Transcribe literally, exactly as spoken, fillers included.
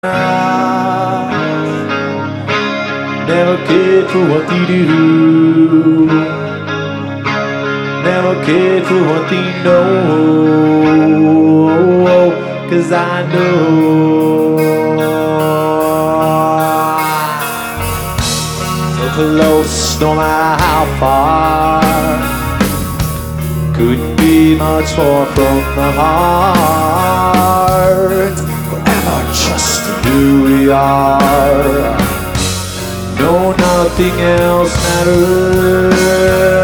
Never cared for what they do. Never cared for what they know. Cause I know so close, no matter how far. Couldn't be much more from the heart. Forever trust in who we are. No, nothing else matters.